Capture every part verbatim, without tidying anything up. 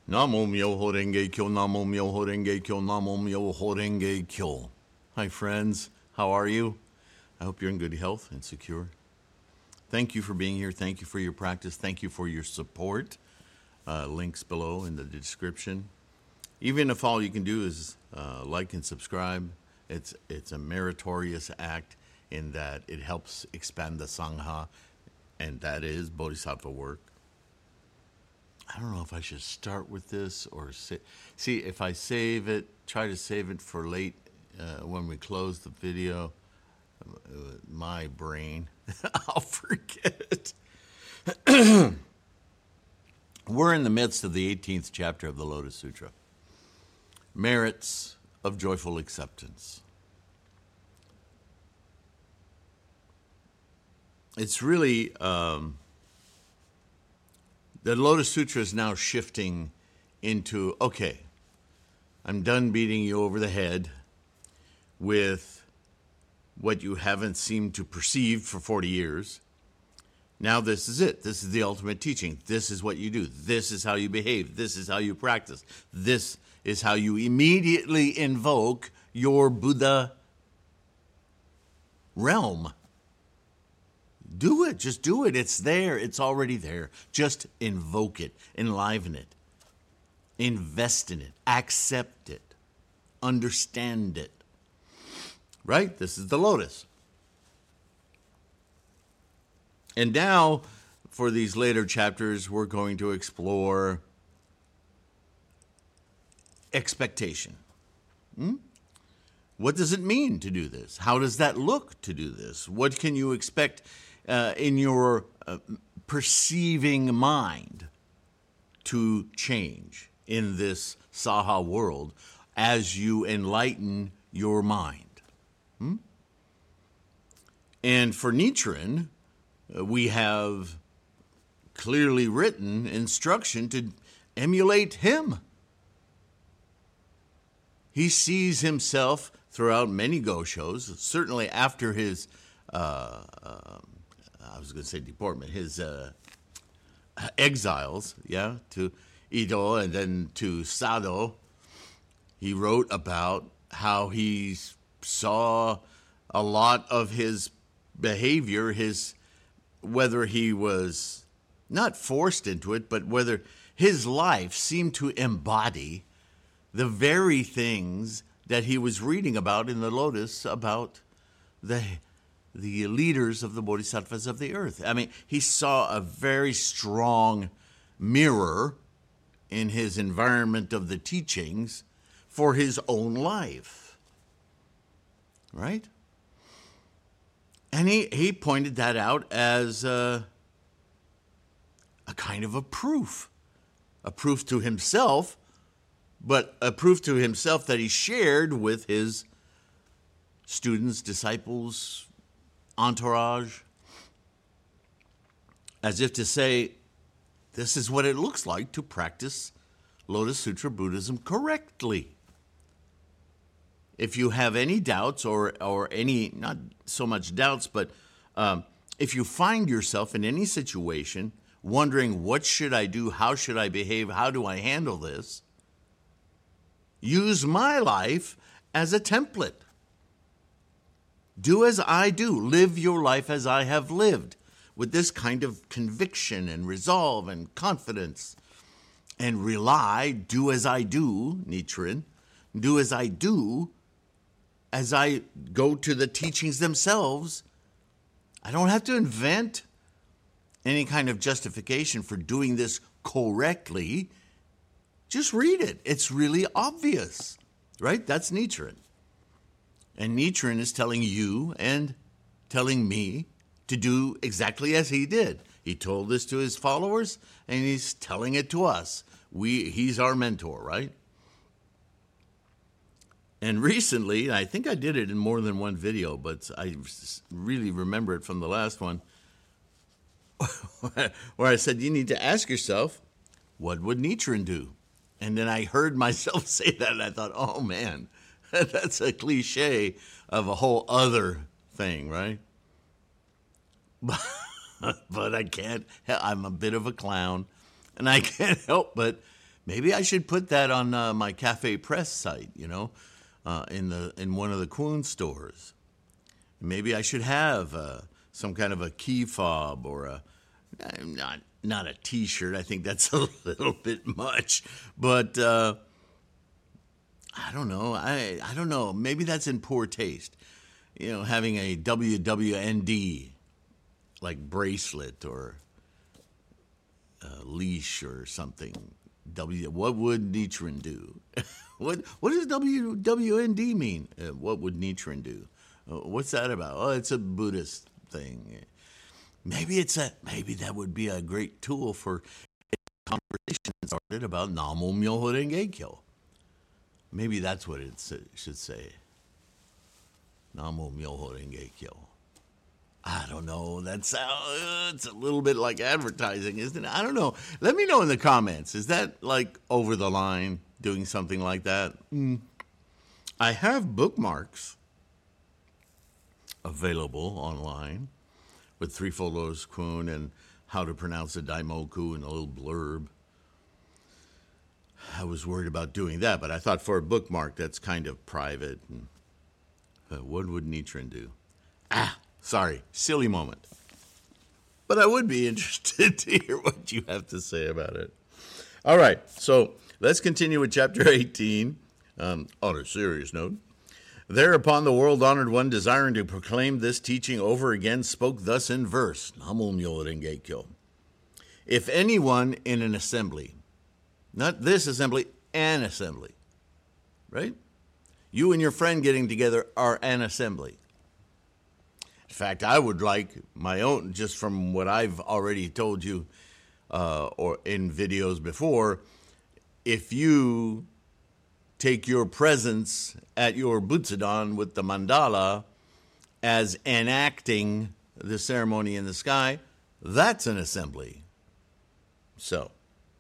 Namo Myoho Renge Kyo, Namo Myoho Renge Kyo, Namo Myoho Renge Kyo. Hi, friends. How are you? I hope you're in good health and secure. Thank you for being here. Thank you for your practice. Thank you for your support. Uh, links below in the description. Even if all you can do is uh, like and subscribe, it's it's a meritorious act in that it helps expand the Sangha, and that is Bodhisattva work. I don't know if I should start with this or say, see if I save it, try to save it for late uh, when we close the video. Uh, my brain, I'll forget. We're in the midst of the eighteenth chapter of the Lotus Sutra. Merits of joyful acceptance. It's really, um, the Lotus Sutra is now shifting into, okay, I'm done beating you over the head with what you haven't seemed to perceive for forty years. Now this is it. This is the ultimate teaching. This is what you do. This is how you behave. This is how you practice. This is how you immediately invoke your Buddha realm. Do it. Just do it. It's there. It's already there. Just invoke it. Enliven it. Invest in it. Accept it. Understand it. Right? This is the lotus. And now, for these later chapters, we're going to explore expectation. Hmm? What does it mean to do this? How does that look to do this? What can you expect uh, in your uh, perceiving mind to change in this Saha world as you enlighten your mind? Hmm? And for Nichiren, uh, we have clearly written instruction to emulate him. He sees himself throughout many go-shos, certainly after his, uh, uh, I was going to say deportment, his uh, exiles, yeah, to Edo and then to Sado. He wrote about how he saw a lot of his behavior, his whether he was not forced into it, but whether his life seemed to embody the very things that he was reading about in the Lotus about the the leaders of the Bodhisattvas of the earth. I mean, he saw a very strong mirror in his environment of the teachings for his own life. Right? And he, he pointed that out as a, a kind of a proof, a proof to himself, but a proof to himself that he shared with his students, disciples, entourage, as if to say, this is what it looks like to practice Lotus Sutra Buddhism correctly. If you have any doubts or, or any, not so much doubts, but um, if you find yourself in any situation wondering, what should I do? How should I behave? How do I handle this? Use my life as a template. Do as I do. Live your life as I have lived, with this kind of conviction and resolve and confidence. And rely, do as I do, Nichiren, do as I do, as I go to the teachings themselves. I don't have to invent any kind of justification for doing this correctly. Just read it. It's really obvious, right? That's Nichiren. And Nichiren is telling you and telling me to do exactly as he did. He told this to his followers, and he's telling it to us. We, he's our mentor, right? And recently, I think I did it in more than one video, but I really remember it from the last one, where I said, you need to ask yourself, what would Nichiren do? And then I heard myself say that, and I thought, oh, man, that's a cliche of a whole other thing, right? But, but I can't, I'm a bit of a clown, and I can't help but Maybe I should put that on uh, my Cafe Press site, you know, uh, in the in one of the Kuhn stores. Maybe I should have uh, some kind of a key fob or a not not a T-shirt. I think that's a little bit much, but uh, I don't know. I I don't know. Maybe that's in poor taste. You know, having a W W N D like bracelet or a leash or something. W. What would Nichiren do? what What does W W N D mean? Uh, what would Nichiren do? Uh, what's that about? Oh, it's a Buddhist thing. Maybe it's a. Maybe that would be a great tool for conversation started about Namo Myoho Renge Kyo. Maybe that's what it should say. Namo Myoho Renge Kyo. I don't know. That's uh, it's a little bit like advertising, isn't it? I don't know. Let me know in the comments. Is that like over the line, doing something like that? Mm. I have bookmarks available online with Threefold Lotus Kuhn and how to pronounce the Daimoku and a little blurb. I was worried about doing that, but I thought for a bookmark, that's kind of private. And, uh, what would Nichiren do? Ah, sorry, silly moment. But I would be interested to hear what you have to say about it. All right, so let's continue with chapter eighteen. Um, on a serious note. Thereupon the world-honored one, desiring to proclaim this teaching over again, spoke thus in verse. Namo Myoho Renge Kyo. If anyone in an assembly, not this assembly, an assembly, right? You and your friend getting together are an assembly. In fact, I would like my own, just from what I've already told you uh, or in videos before, if you take your presence at your Butsudan with the mandala as enacting the ceremony in the sky, that's an assembly. So,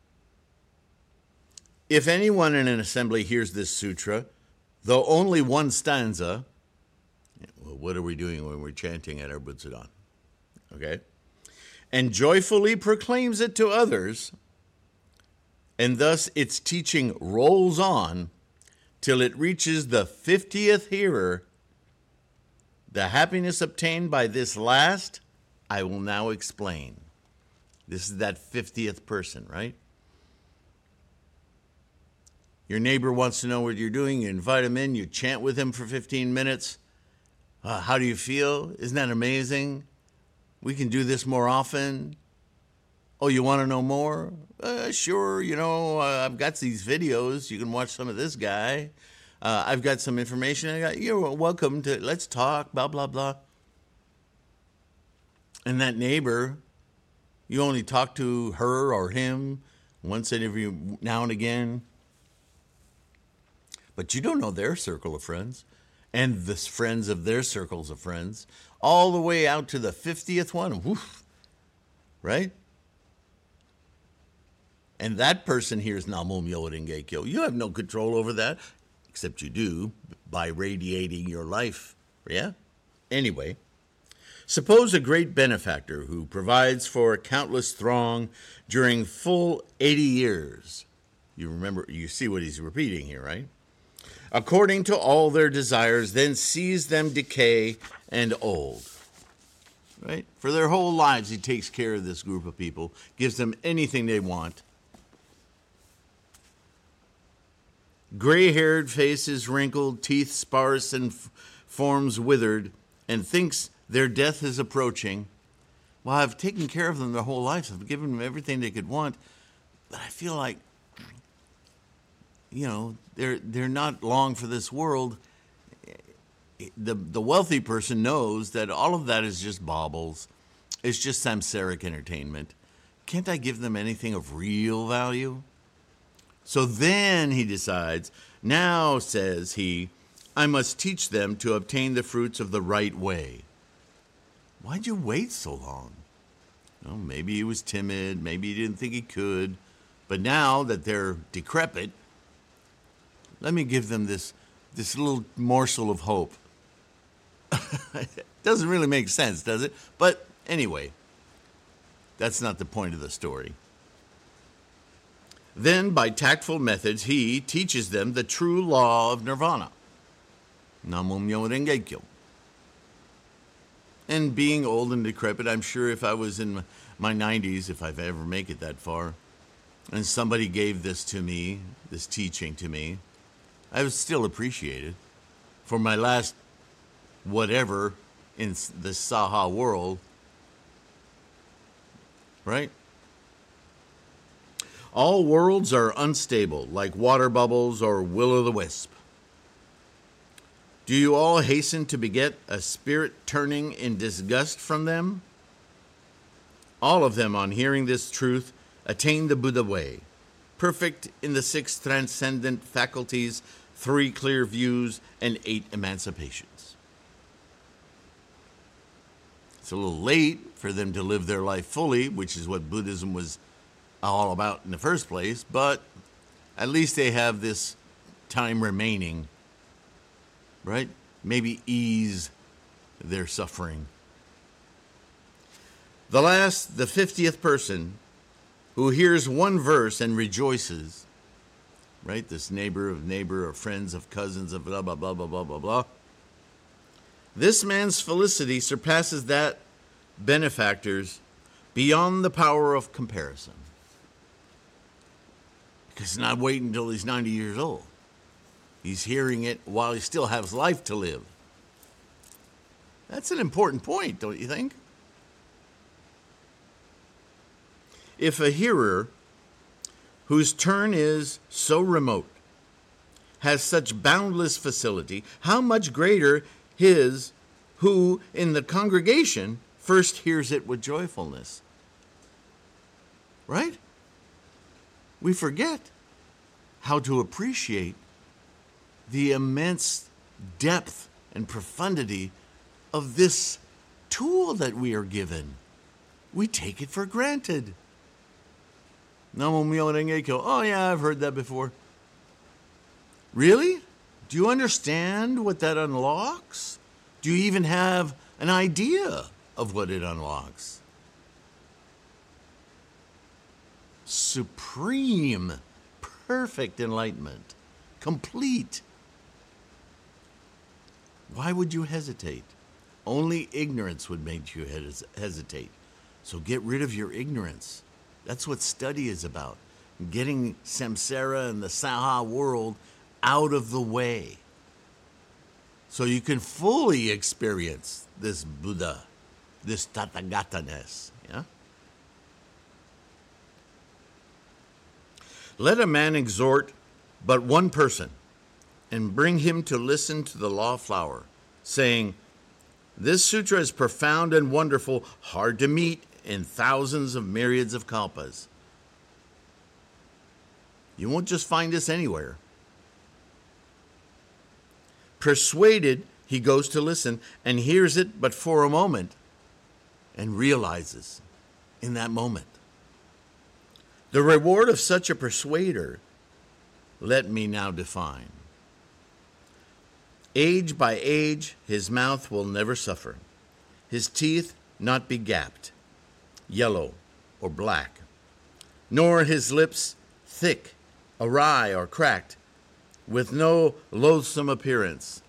if anyone in an assembly hears this sutra, though only one stanza, well, what are we doing when we're chanting at our Butsudan? Okay? And joyfully proclaims it to others, and thus its teaching rolls on till it reaches the fiftieth hearer, the happiness obtained by this last, I will now explain. This is that fiftieth person, right? Your neighbor wants to know what you're doing. You invite him in. You chant with him for fifteen minutes. Uh, how do you feel? Isn't that amazing? We can do this more often. Oh, you want to know more? Uh, sure, you know, uh, I've got these videos. You can watch some of this guy. Uh, I've got some information. I got, you're welcome to, let's talk, blah, blah, blah. And that neighbor, you only talk to her or him once every now and again. But you don't know their circle of friends and the friends of their circles of friends, all the way out to the fiftieth one. Woof, right? And that person hears Namo Myoho Renge Kyo. You have no control over that, except you do by radiating your life. Yeah? Anyway, suppose a great benefactor who provides for a countless throng during full eighty years. You remember, you see what he's repeating here, right? According to all their desires, then sees them decay and old. Right? For their whole lives, he takes care of this group of people, gives them anything they want. Gray-haired faces wrinkled, teeth sparse, and f- forms withered, and thinks their death is approaching. Well, I've taken care of them their whole lives. I've given them everything they could want, but I feel like, you know, they're they're not long for this world. The the wealthy person knows that all of that is just baubles. It's just samsaric entertainment. Can't I give them anything of real value? So then he decides, now, says he, I must teach them to obtain the fruits of the right way. Why'd you wait so long? Well, maybe he was timid, maybe he didn't think he could, but now that they're decrepit, let me give them this, this little morsel of hope. Doesn't really make sense, does it? But anyway, that's not the point of the story. Then, by tactful methods, he teaches them the true law of nirvana. Namo Myo Renge Kyo. And being old and decrepit, I'm sure if I was in my nineties, if I've ever make it that far, and somebody gave this to me, this teaching to me, I would still appreciate it. For my last whatever in the Saha world, right? All worlds are unstable, like water bubbles or will-o'-the-wisp. Do you all hasten to beget a spirit turning in disgust from them? All of them, on hearing this truth, attain the Buddha way, perfect in the six transcendent faculties, three clear views, and eight emancipations. It's a little late for them to live their life fully, which is what Buddhism was all about in the first place, but at least they have this time remaining, right? Maybe ease their suffering. The last, the fiftieth person who hears one verse and rejoices, right? This neighbor of neighbor or friends of cousins of blah, blah, blah, blah, blah, blah, blah. This man's felicity surpasses that benefactor's beyond the power of comparison. Because he's not waiting until he's ninety years old. He's hearing it while he still has life to live. That's an important point, don't you think? If a hearer whose turn is so remote has such boundless facility, how much greater his who in the congregation first hears it with joyfulness? Right? We forget how to appreciate the immense depth and profundity of this tool that we are given. We take it for granted. Namo Myo Renge Kyo. Oh yeah, I've heard that before. Really? Do you understand what that unlocks? Do you even have an idea of what it unlocks? Supreme, perfect enlightenment, complete. Why would you hesitate? Only ignorance would make you hes- hesitate. So get rid of your ignorance. That's what study is about. Getting samsara and the Saha world out of the way. So you can fully experience this Buddha, this Tathagata-ness. Yeah? Let a man exhort but one person and bring him to listen to the law flower, saying, this sutra is profound and wonderful, hard to meet in thousands of myriads of kalpas. You won't just find this anywhere. Persuaded, he goes to listen and hears it but for a moment and realizes in that moment. The reward of such a persuader, let me now define. Age by age, his mouth will never suffer, his teeth not be gapped, yellow or black, nor his lips thick, awry or cracked, with no loathsome appearance.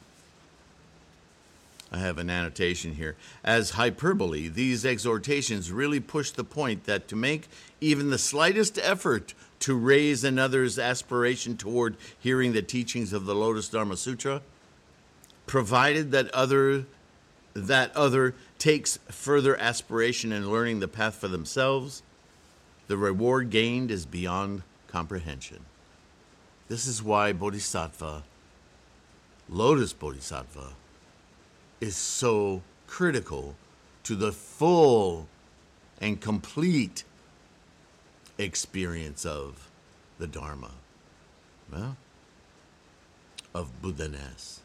I have an annotation here. As hyperbole, these exhortations really push the point that to make even the slightest effort to raise another's aspiration toward hearing the teachings of the Lotus Dharma Sutra, provided that other that other takes further aspiration in learning the path for themselves, the reward gained is beyond comprehension. This is why Bodhisattva, Lotus Bodhisattva, is so critical to the full and complete experience of the Dharma, well, of Buddha-ness.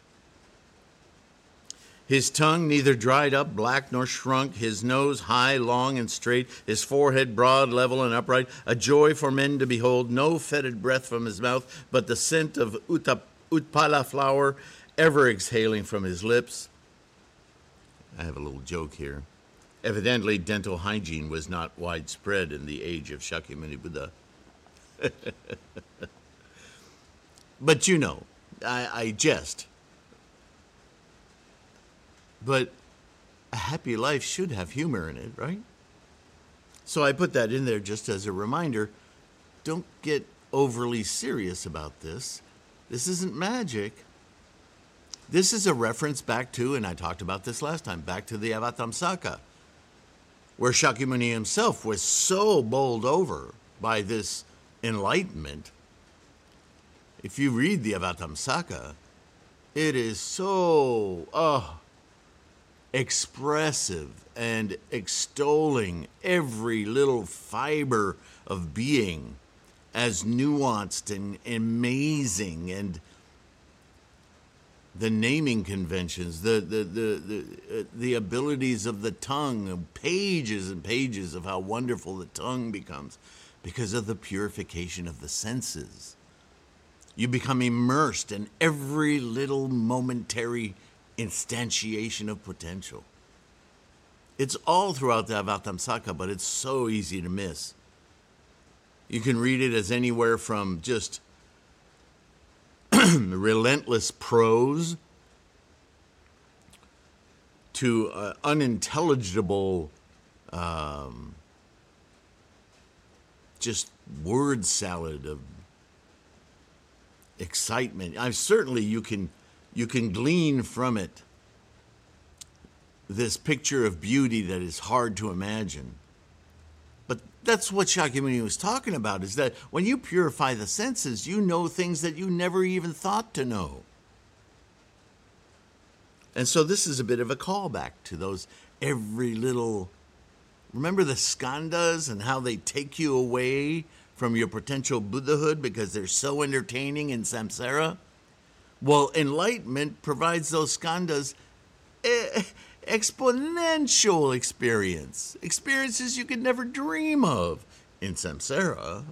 His tongue neither dried up, black, nor shrunk, his nose high, long, and straight, his forehead broad, level, and upright, a joy for men to behold, no fetid breath from his mouth, but the scent of Uttap- Utpala flower ever exhaling from his lips. I have a little joke here. Evidently, dental hygiene was not widespread in the age of Shakyamuni Buddha. But you know, I, I jest. But a happy life should have humor in it, right? So I put that in there just as a reminder. Don't get overly serious about this. This isn't magic. This is a reference back to, and I talked about this last time, back to the Avatamsaka, where Shakyamuni himself was so bowled over by this enlightenment. If you read the Avatamsaka, it is so oh, expressive and extolling every little fiber of being as nuanced and amazing, and the naming conventions, the the the the, uh, the abilities of the tongue, pages and pages of how wonderful the tongue becomes because of the purification of the senses. You become immersed in every little momentary instantiation of potential. It's all throughout the Avatamsaka, but it's so easy to miss. You can read it as anywhere from just relentless prose to uh, unintelligible um, just word salad of excitement. I certainly you can you can glean from it this picture of beauty that is hard to imagine. But that's what Shakyamuni was talking about, is that when you purify the senses, you know things that you never even thought to know. And so this is a bit of a callback to those every little... Remember the skandhas and how they take you away from your potential Buddhahood because they're so entertaining in samsara? Well, enlightenment provides those skandhas eh, exponential experience. Experiences you could never dream of in samsara.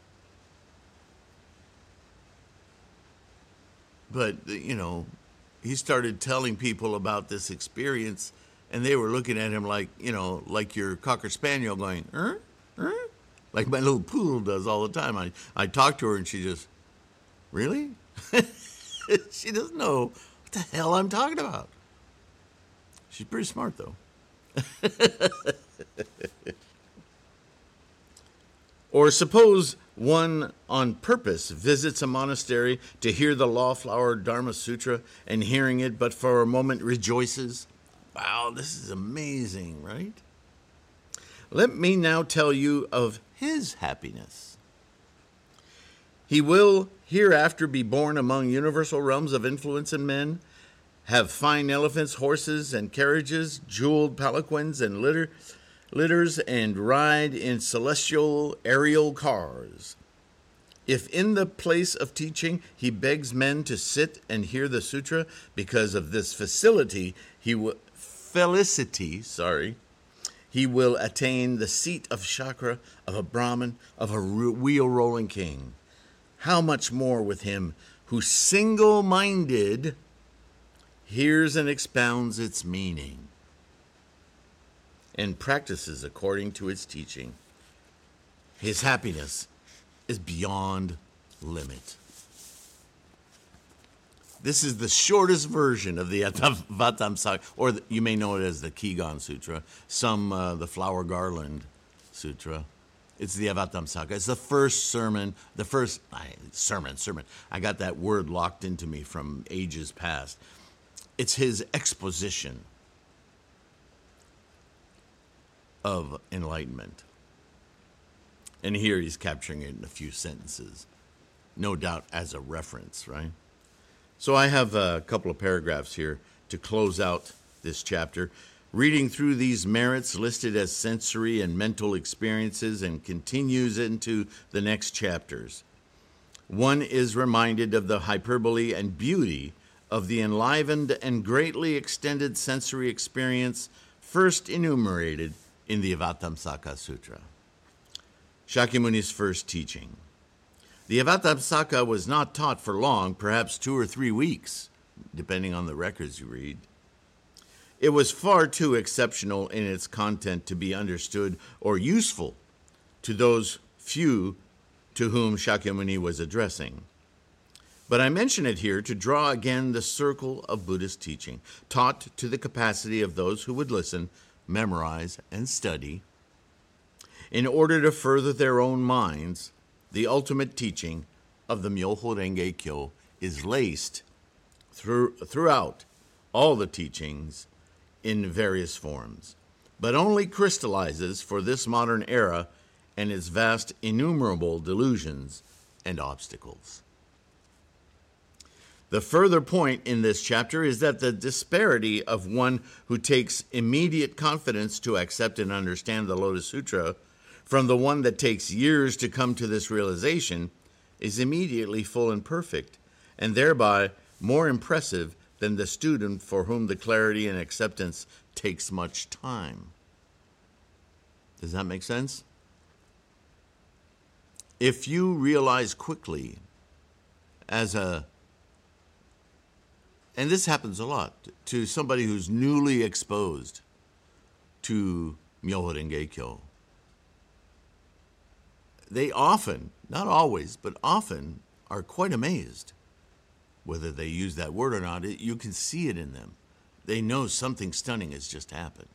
But, you know, he started telling people about this experience, and they were looking at him like, you know, like your Cocker Spaniel going, er, er? Like my little poodle does all the time. I, I talk to her, and she just, really? She doesn't know what the hell I'm talking about. She's pretty smart, though. Or suppose one on purpose visits a monastery to hear the Law-Flower Dharma Sutra, and hearing it but for a moment rejoices. Wow, this is amazing, right? Let me now tell you of his happiness. He will hereafter be born among universal realms of influence and men, have fine elephants, horses, and carriages, jeweled palanquins and litter, litters, and ride in celestial aerial cars. If in the place of teaching he begs men to sit and hear the sutra, because of this facility, he will felicity, sorry, he will attain the seat of chakra of a Brahmin, of a wheel-rolling king. How much more with him who single-minded hears and expounds its meaning and practices according to its teaching. His happiness is beyond limit. This is the shortest version of the Avatamsaka, or the, you may know it as the Kigan Sutra, some uh, the Flower Garland Sutra. It's the Avatamsaka. It's the first sermon, the first I, sermon, sermon. I got that word locked into me from ages past. It's his exposition of enlightenment. And here he's capturing it in a few sentences, no doubt as a reference, right? So I have a couple of paragraphs here to close out this chapter. Reading through these merits listed as sensory and mental experiences and continues into the next chapters. One is reminded of the hyperbole and beauty of the enlivened and greatly extended sensory experience first enumerated in the Avatamsaka Sutra. Shakyamuni's first teaching. The Avatamsaka was not taught for long, perhaps two or three weeks, depending on the records you read. It was far too exceptional in its content to be understood or useful to those few to whom Shakyamuni was addressing. But I mention it here to draw again the circle of Buddhist teaching, taught to the capacity of those who would listen, memorize, and study. In order to further their own minds, the ultimate teaching of the Myoho Renge Kyo is laced through, throughout all the teachings in various forms, but only crystallizes for this modern era and its vast innumerable delusions and obstacles. The further point in this chapter is that the disparity of one who takes immediate confidence to accept and understand the Lotus Sutra from the one that takes years to come to this realization is immediately full and perfect, and thereby more impressive than the student for whom the clarity and acceptance takes much time. Does that make sense? If you realize quickly as a And this happens a lot to somebody who's newly exposed to Myoho Renge Kyo. They often, not always, but often are quite amazed. Whether they use that word or not, it, you can see it in them. They know something stunning has just happened.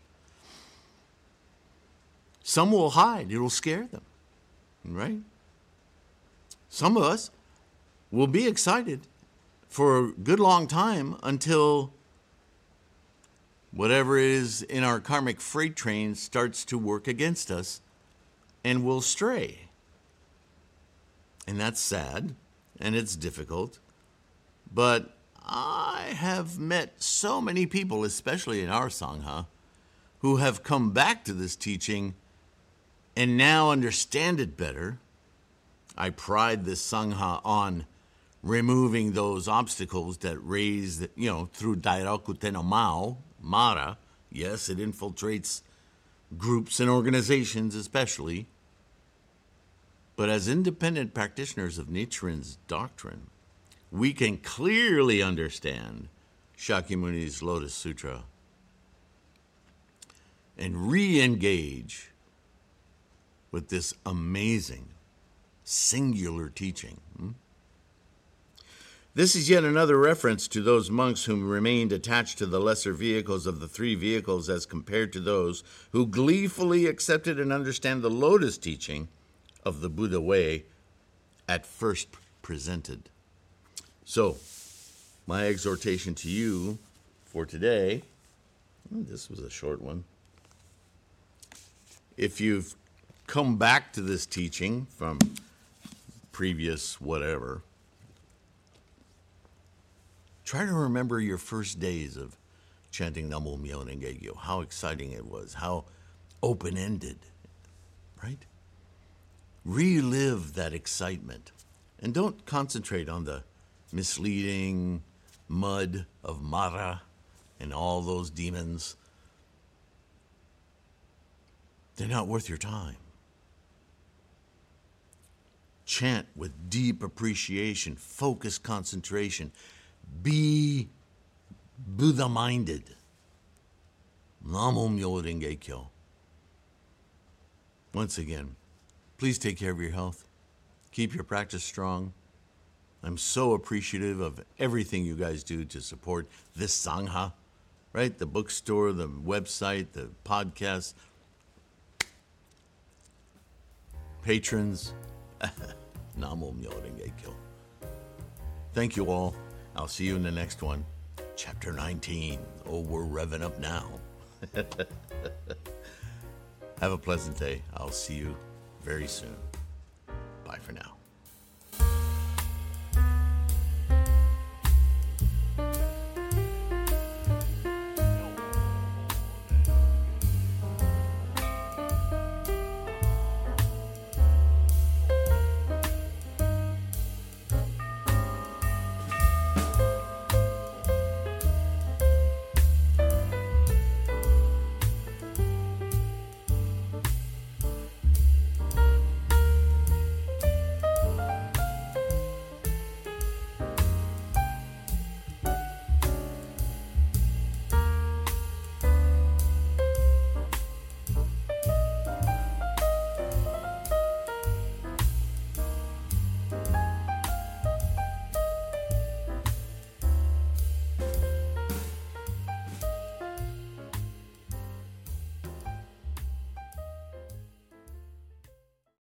Some will hide. It will scare them, right? Some of us will be excited for a good long time until whatever is in our karmic freight train starts to work against us and we'll stray. And that's sad and it's difficult. But I have met so many people, especially in our Sangha, who have come back to this teaching and now understand it better. I pride this Sangha on removing those obstacles that raise, the, you know, through Dairaku Tenno Mao, Mara. Yes, it infiltrates groups and organizations especially. But as independent practitioners of Nichiren's doctrine, we can clearly understand Shakyamuni's Lotus Sutra and re-engage with this amazing, singular teaching. Hmm? This is yet another reference to those monks whom remained attached to the lesser vehicles of the three vehicles as compared to those who gleefully accepted and understand the Lotus teaching of the Buddha way at first presented. So, my exhortation to you for today, this was a short one. If you've come back to this teaching from previous whatever, try to remember your first days of chanting Namo Myoho Renge Kyo, how exciting it was, how open-ended, right? Relive that excitement and don't concentrate on the misleading mud of Mara and all those demons. They're not worth your time. Chant with deep appreciation, focused concentration. Be Buddha-minded. Namo Myoho Renge Kyo. Once again, please take care of your health. Keep your practice strong. I'm so appreciative of everything you guys do to support this Sangha, right? The bookstore, the website, the podcast, patrons. Namo Myoho Renge Kyo. Thank you all. I'll see you in the next one. Chapter nineteen. Oh, we're revving up now. Have a pleasant day. I'll see you very soon. Bye for now.